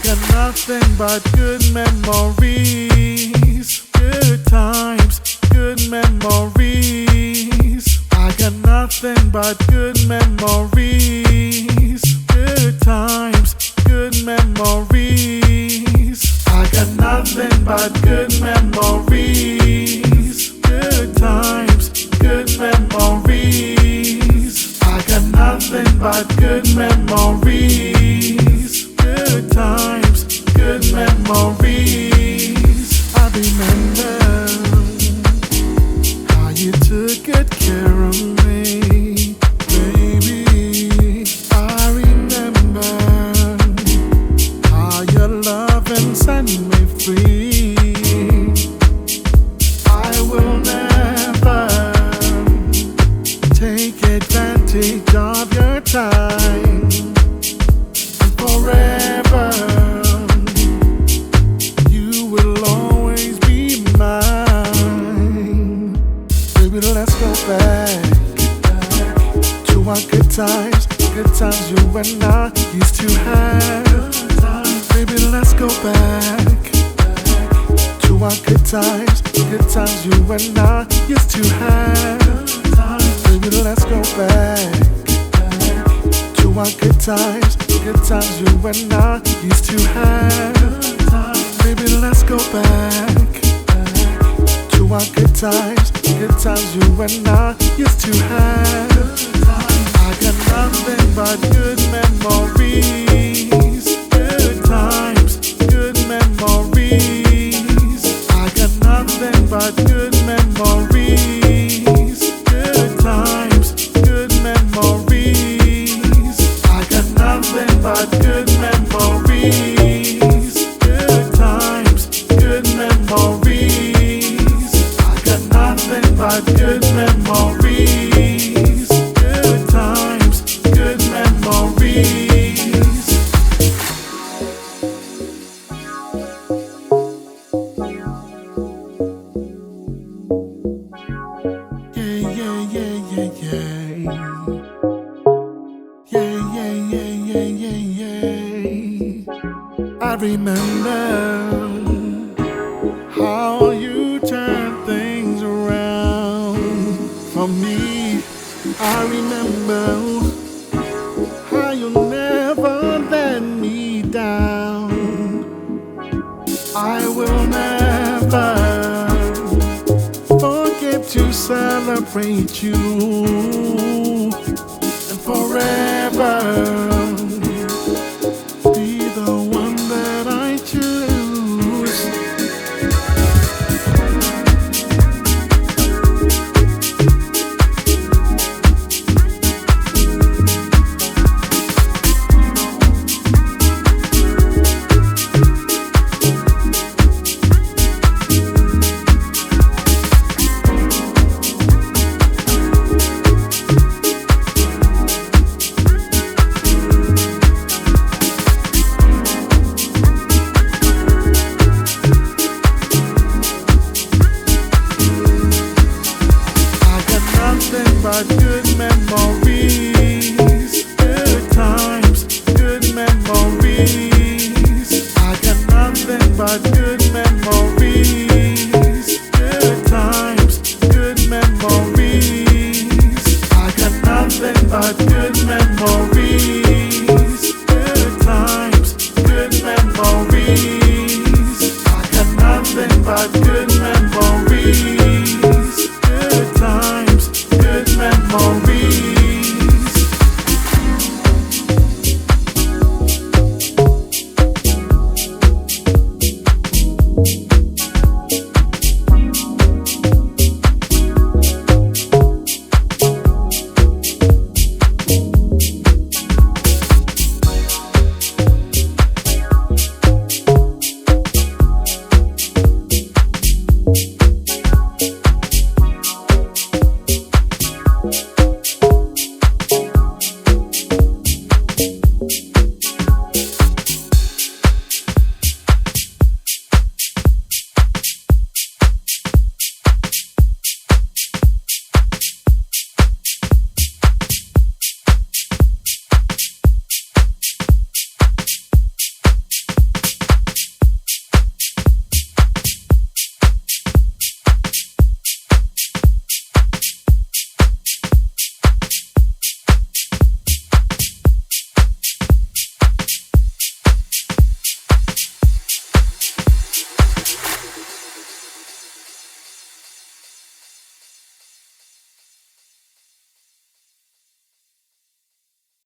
got nothing but good memories, good times, good memories. I got nothing but good memories, good times, good memories. I got nothing but good memories, good times, good memories. I got nothing but good memories, good times, good memories. I remember how you took good care of me, baby. I remember how your loving set me free. I will never take advantage of your time. And forever you will always be mine. Baby, let's go back to our good times you and I used to have. Baby, let's go back to our good times you and I used to have. Baby, let's go back to our good times you and I used to have. Baby, let's go back to our good times you and I used to have. I got nothing but good memories, good times, good memories. I got nothing but good memories, good times, good memories. I got nothing but good memories, good times, good memories. I got nothing but good memories, good times, good memories. Yeah, yeah, yeah, yeah, yeah. Yeah, yeah, yeah, yeah, yeah, yeah. I remember how you turned things around for me. I remember how you never let me down. I will never forget to celebrate you, and forever